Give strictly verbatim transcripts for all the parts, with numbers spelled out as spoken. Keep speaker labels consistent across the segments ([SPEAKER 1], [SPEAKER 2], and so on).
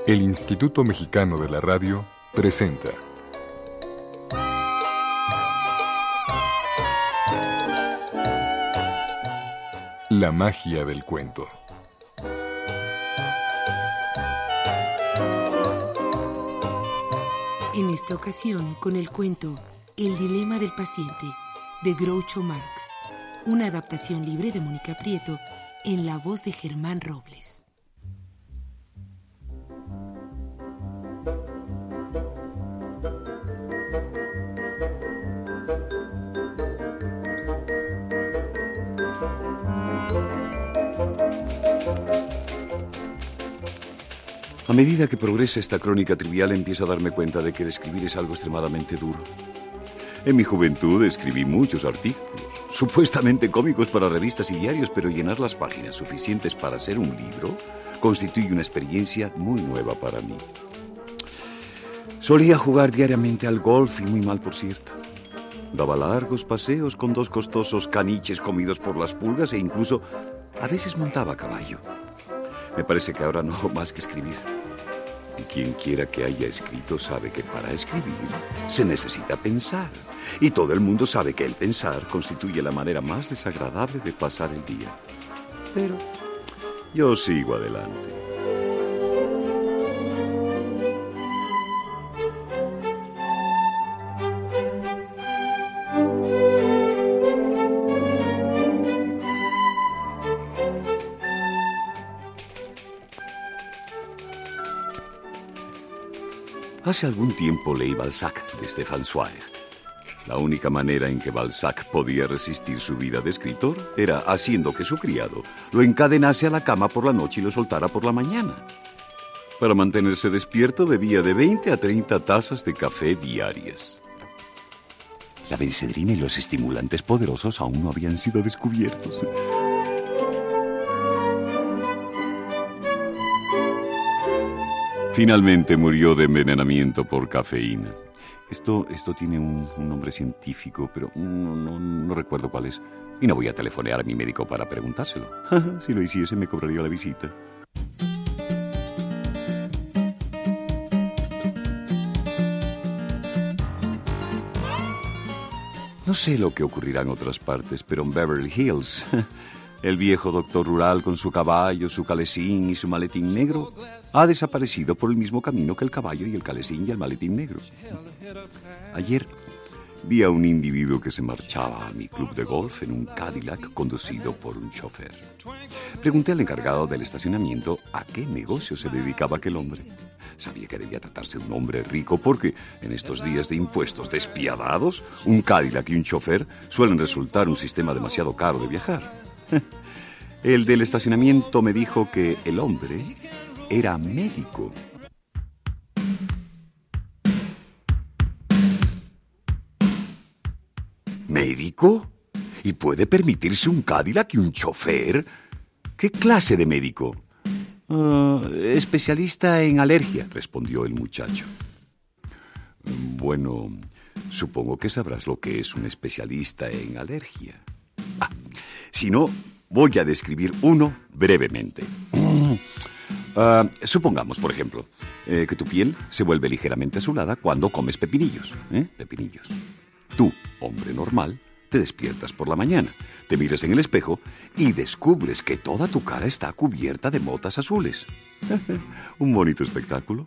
[SPEAKER 1] El Instituto Mexicano de la Radio presenta La magia del cuento.
[SPEAKER 2] En esta ocasión con el cuento El dilema del paciente, de Groucho Marx, una adaptación libre de Mónica Prieto en la voz de Germán Robles.
[SPEAKER 3] A medida que progresa esta crónica trivial, empiezo a darme cuenta de que el escribir es algo extremadamente duro. En mi juventud escribí muchos artículos, supuestamente cómicos para revistas y diarios, pero llenar las páginas suficientes para ser un libro constituye una experiencia muy nueva para mí. Solía jugar diariamente al golf, y muy mal, por cierto. Daba largos paseos con dos costosos caniches comidos por las pulgas e incluso a veces montaba a caballo. Me parece que ahora no hago más que escribir. Y quien quiera que haya escrito sabe que para escribir se necesita pensar. Y todo el mundo sabe que el pensar constituye la manera más desagradable de pasar el día. Pero yo sigo adelante. Hace algún tiempo leí Balzac de Stefan Zweig. La única manera en que Balzac podía resistir su vida de escritor era haciendo que su criado lo encadenase a la cama por la noche y lo soltara por la mañana. Para mantenerse despierto bebía de veinte a treinta tazas de café diarias. La benzedrina y los estimulantes poderosos aún no habían sido descubiertos. Finalmente murió de envenenamiento por cafeína. Esto, esto tiene un, un nombre científico, pero no, no, no recuerdo cuál es. Y no voy a telefonear a mi médico para preguntárselo. Si lo hiciese, me cobraría la visita. No sé lo que ocurrirá en otras partes, pero en Beverly Hills, el viejo doctor rural con su caballo, su calesín y su maletín negro ha desaparecido por el mismo camino que el caballo y el calesín y el maletín negro. Ayer vi a un individuo que se marchaba a mi club de golf en un Cadillac conducido por un chofer. Pregunté al encargado del estacionamiento a qué negocio se dedicaba aquel hombre. Sabía que debía tratarse de un hombre rico porque en estos días de impuestos despiadados, un Cadillac y un chofer suelen resultar un sistema demasiado caro de viajar. El del estacionamiento me dijo que el hombre era médico. ¿Médico? ¿Y puede permitirse un Cadillac y un chofer? ¿Qué clase de médico? Uh, especialista en alergia, respondió el muchacho. Bueno, supongo que sabrás lo que es un especialista en alergia. Ah, si no, voy a describir uno brevemente. Uh, supongamos, por ejemplo, eh, que tu piel se vuelve ligeramente azulada cuando comes pepinillos. ¿eh? Pepinillos. Tú, hombre normal, te despiertas por la mañana, te miras en el espejo y descubres que toda tu cara está cubierta de motas azules. Un bonito espectáculo.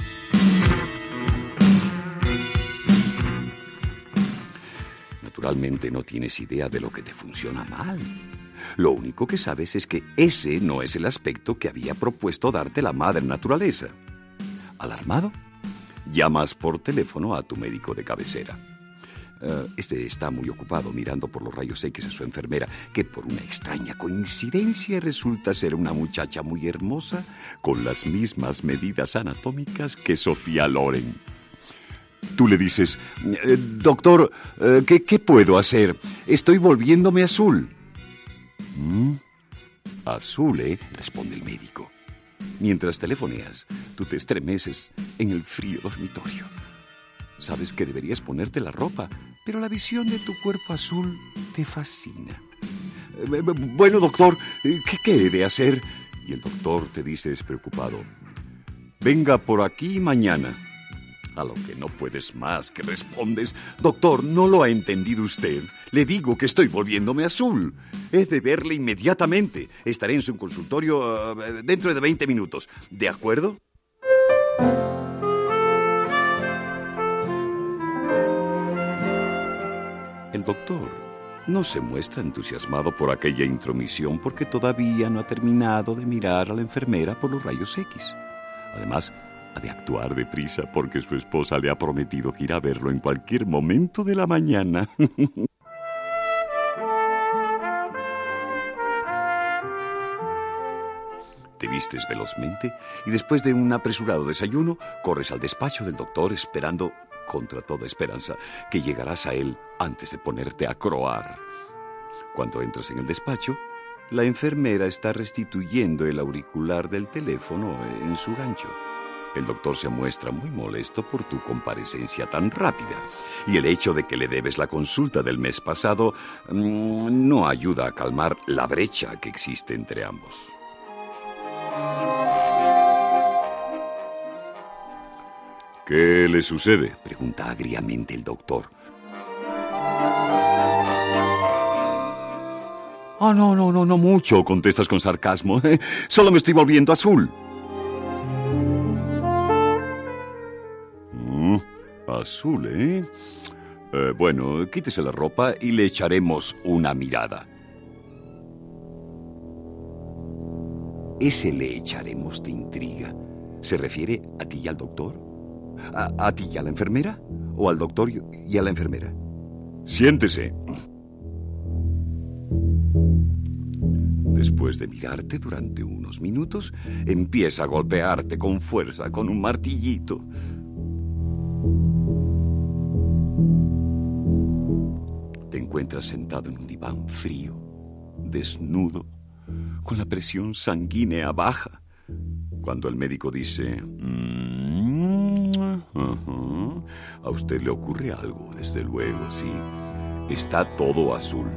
[SPEAKER 3] Naturalmente no tienes idea de lo que te funciona mal. Lo único que sabes es que ese no es el aspecto que había propuesto darte la madre naturaleza. Alarmado, llamas por teléfono a tu médico de cabecera. Uh, este está muy ocupado mirando por los rayos X a su enfermera, que por una extraña coincidencia resulta ser una muchacha muy hermosa con las mismas medidas anatómicas que Sofía Loren. Tú le dices, doctor, uh, ¿qué, ¿qué puedo hacer? Estoy volviéndome azul. ¿Mm? Azul, ¿eh? Responde el médico. Mientras telefoneas, tú te estremeces en el frío dormitorio. Sabes que deberías ponerte la ropa, pero la visión de tu cuerpo azul te fascina. Bueno, doctor, ¿qué, qué he de hacer? Y el doctor te dice despreocupado, Venga por aquí mañana. A lo que no puedes más que respondes: doctor, ¿no lo ha entendido usted? Le digo que estoy volviéndome azul. He de verle inmediatamente. Estaré en su consultorio uh, dentro de veinte minutos. ¿De acuerdo? El doctor no se muestra entusiasmado por aquella intromisión porque todavía no ha terminado de mirar a la enfermera por los rayos X. Además, ha de actuar deprisa porque su esposa le ha prometido que irá a verlo en cualquier momento de la mañana. Te vistes velozmente y después de un apresurado desayuno corres al despacho del doctor esperando, contra toda esperanza, que llegarás a él antes de ponerte a croar. Cuando entras en el despacho, la enfermera está restituyendo el auricular del teléfono en su gancho. El doctor se muestra muy molesto por tu comparecencia tan rápida, y el hecho de que le debes la consulta del mes pasado mmm, no ayuda a calmar la brecha que existe entre ambos. ¿Qué le sucede?, pregunta agriamente el doctor. Oh, no, no, no, no mucho, contestas con sarcasmo. Solo me estoy volviendo azul. Mm, azul, ¿eh? ¿eh? Bueno, quítese la ropa y le echaremos una mirada. Ese le echaremos te intriga. ¿Se refiere a ti y al doctor? ¿A, a ti y a la enfermera? ¿O al doctor y a la enfermera? Siéntese. Después de mirarte durante unos minutos, empieza a golpearte con fuerza con un martillito. Te encuentras sentado en un diván frío, desnudo, con la presión sanguínea baja, cuando el médico dice: mmm, uh-huh, a usted le ocurre algo, desde luego, sí. Está todo azul.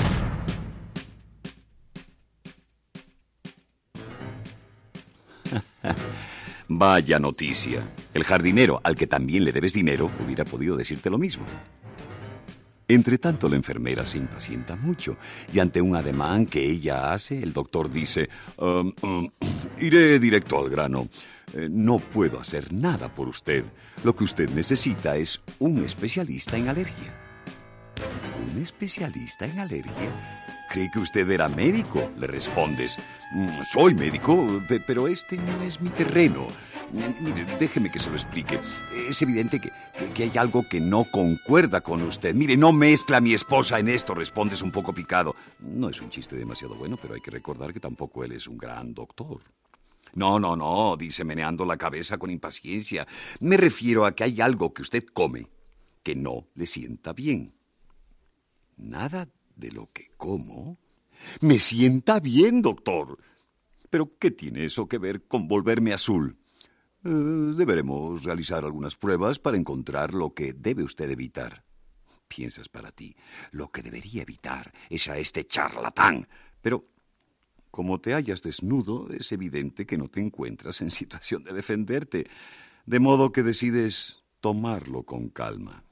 [SPEAKER 3] Vaya noticia. El jardinero, al que también le debes dinero, hubiera podido decirte lo mismo. Entretanto, la enfermera se impacienta mucho y ante un ademán que ella hace, el doctor dice: um, um, iré directo al grano. Eh, no puedo hacer nada por usted. Lo que usted necesita es un especialista en alergia. ¿Un especialista en alergia? Creí que usted era médico, le respondes. Soy médico, pero este no es mi terreno. Mire, déjeme que se lo explique. Es evidente que, que, que hay algo que no concuerda con usted. Mire, no mezcla a mi esposa en esto, respondes un poco picado. No es un chiste demasiado bueno, pero hay que recordar que tampoco él es un gran doctor. No, no, no, dice meneando la cabeza con impaciencia. Me refiero a que hay algo que usted come que no le sienta bien. Nada de lo que como me sienta bien, doctor. ¿Pero qué tiene eso que ver con volverme azul? Eh, deberemos realizar algunas pruebas para encontrar lo que debe usted evitar. Piensas para ti, lo que debería evitar es a este charlatán. Pero, como te hallas desnudo, es evidente que no te encuentras en situación de defenderte, de modo que decides tomarlo con calma.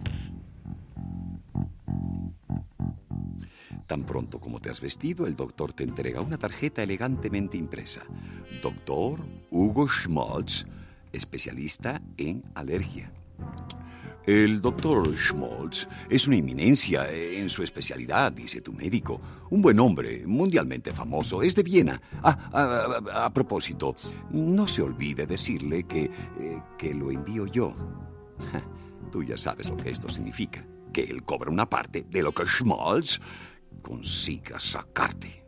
[SPEAKER 3] Tan pronto como te has vestido, el doctor te entrega una tarjeta elegantemente impresa. Doctor Hugo Schmaltz, especialista en alergia. El doctor Schmaltz es una eminencia en su especialidad, dice tu médico. Un buen hombre, mundialmente famoso, es de Viena. Ah, a, a, a propósito, no se olvide decirle que, eh, que lo envío yo. Tú ya sabes lo que esto significa. Que él cobra una parte de lo que Schmaltz consiga sacarte.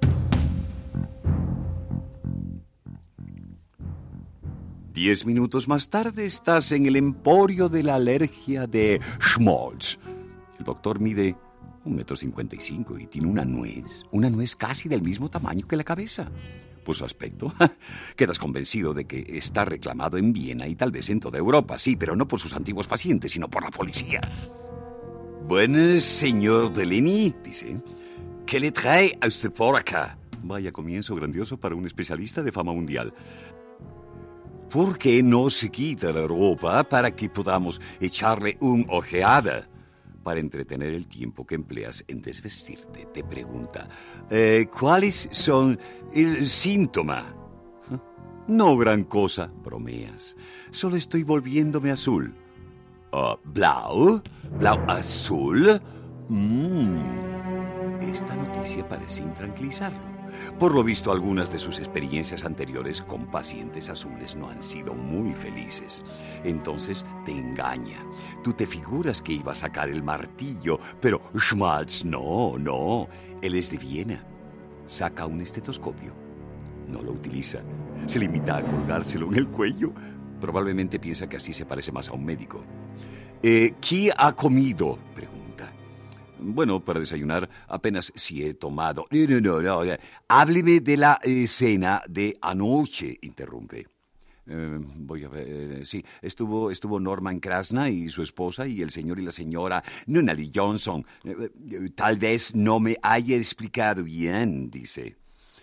[SPEAKER 3] Diez minutos más tarde estás en el emporio de la alergia de Schmaltz. El doctor mide un metro cincuenta y cinco y tiene una nuez, una nuez casi del mismo tamaño que la cabeza. Por su aspecto, quedas convencido de que está reclamado en Viena y tal vez en toda Europa, sí, pero no por sus antiguos pacientes, sino por la policía. Buenas, señor Delaney, dice. ¿Qué le trae a usted por acá? Vaya comienzo grandioso para un especialista de fama mundial. ¿por qué no se quita la ropa para que podamos echarle una ojeada? Para entretener el tiempo que empleas en desvestirte, te pregunta, eh, ¿cuáles son el síntoma? No gran cosa, bromeas. Solo estoy volviéndome azul. Uh, ¿Blau? ¿Blau azul? Mm. Esta noticia parece intranquilizarlo. Por lo visto, algunas de sus experiencias anteriores con pacientes azules no han sido muy felices. Entonces te engaña. Tú te figuras que iba a sacar el martillo, pero Schmaltz no, no. Él es de Viena. Saca un estetoscopio. No lo utiliza. Se limita a colgárselo en el cuello. Probablemente piensa que así se parece más a un médico. Eh, ¿Qué ha comido?, pregunta. Bueno, para desayunar apenas si he tomado. No, no, no, no. Hábleme de la eh, cena de anoche, interrumpe. Eh, voy a ver, eh, sí, estuvo, estuvo Norman Krasna y su esposa y el señor y la señora Nunnally Johnson. Eh, eh, tal vez no me haya explicado bien, dice.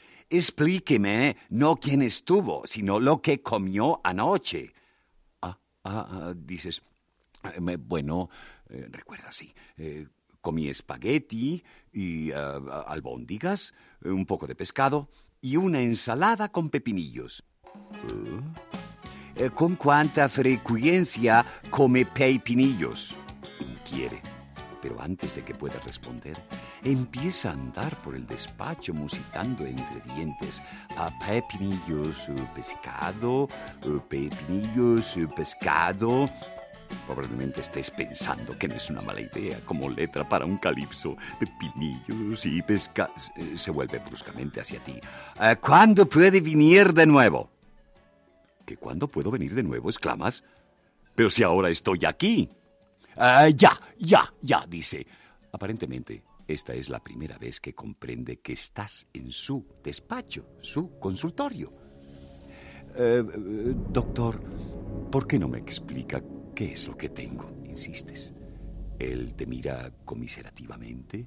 [SPEAKER 3] Explíqueme no quién estuvo, sino lo que comió anoche. Ah, ah, ah dices. Eh, bueno, eh, recuerda, sí. Eh, comí espagueti y uh, albóndigas, un poco de pescado y una ensalada con pepinillos. Uh, eh, ¿Con cuánta frecuencia come pepinillos? Inquiere. Pero antes de que pueda responder, empieza a andar por el despacho musitando ingredientes. A pepinillos, pescado, pepinillos, pescado. Probablemente estés pensando que no es una mala idea como letra para un calipso. Pepinillos y pescado. Se vuelve bruscamente hacia ti. ¿Cuándo puede venir de nuevo? ¿Que cuándo puedo venir de nuevo? Exclamas. Pero si ahora estoy aquí. Uh, ya, ya, ya, dice. Aparentemente, esta es la primera vez que comprende que estás en su despacho, su consultorio. Uh, doctor, ¿por qué no me explica qué es lo que tengo? Insistes. Él te mira comiserativamente.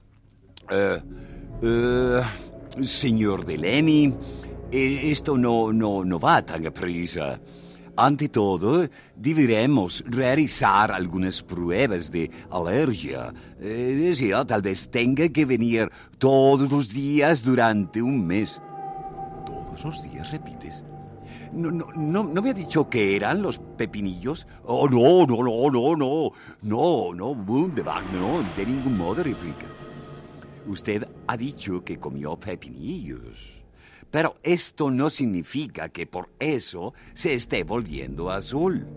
[SPEAKER 3] Uh, uh, señor Delaney, eh, esto no, no, no va tan a prisa. Ante todo, deberemos realizar algunas pruebas de alergia. Eh, decía, tal vez tenga que venir todos los días durante un mes. ¿Todos los días, repites? ¿No, no, no, ¿no me ha dicho que eran los pepinillos? Oh, no, no, no, no, no. No, no, Wunderback, no, de ningún modo, replica. Usted ha dicho que comió pepinillos. Pero esto no significa que por eso se esté volviendo azul.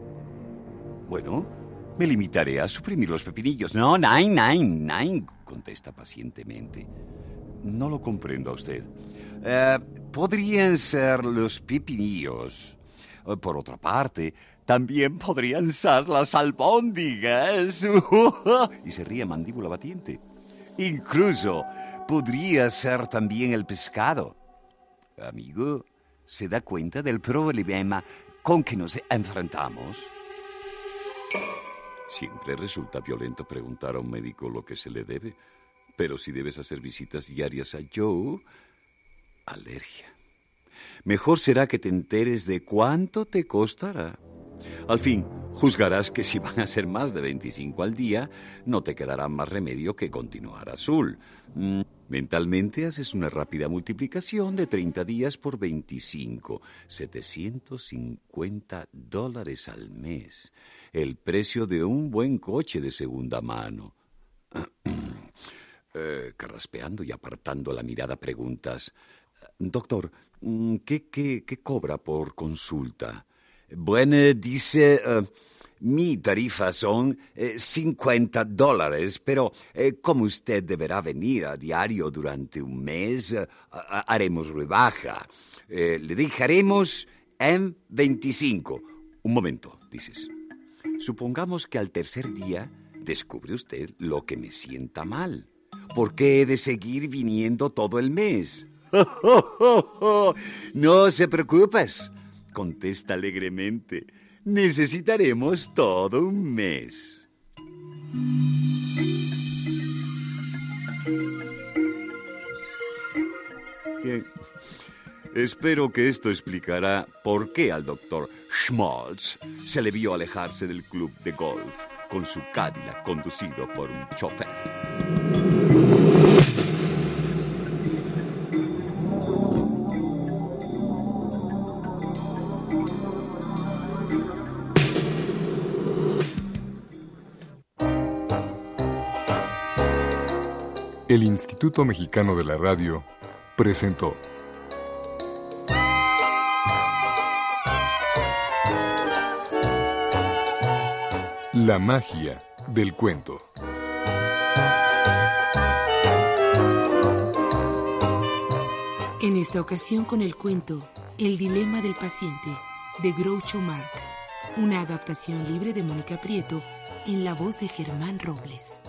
[SPEAKER 3] Bueno, me limitaré a suprimir los pepinillos. No, nein, nein, nein, contesta pacientemente. No lo comprendo a usted. Eh, podrían ser los pepinillos. Por otra parte, también podrían ser las albóndigas. Y se ríe mandíbula batiente. Incluso podría ser también el pescado. Amigo, ¿se da cuenta del problema con que nos enfrentamos? Siempre resulta violento preguntar a un médico lo que se le debe, pero si debes hacer visitas diarias a Joe, alergia. Mejor será que te enteres de cuánto te costará. Al fin, juzgarás que si van a ser más de veinticinco al día, no te quedará más remedio que continuar azul. Mm, mentalmente haces una rápida multiplicación de treinta días por veinticinco. setecientos cincuenta dólares al mes. El precio de un buen coche de segunda mano. eh, carraspeando y apartando la mirada, preguntas. Doctor, ¿qué, qué, qué cobra por consulta? Bueno, dice, uh, mi tarifa son eh, cincuenta dólares, pero eh, como usted deberá venir a diario durante un mes, uh, haremos rebaja. Eh, le dejaremos en veinticinco. Un momento, dices. Supongamos que al tercer día descubre usted lo que me sienta mal. ¿Por qué he de seguir viniendo todo el mes? No se preocupes, contesta alegremente. Necesitaremos todo un mes. Bien. Espero que esto explicará por qué al doctor Schmaltz se le vio alejarse del club de golf con su Cadillac conducido por un chofer.
[SPEAKER 1] El Instituto Mexicano de la Radio presentó La magia del cuento.
[SPEAKER 2] En esta ocasión con el cuento El dilema del paciente, de Groucho Marx, una adaptación libre de Mónica Prieto en la voz de Germán Robles.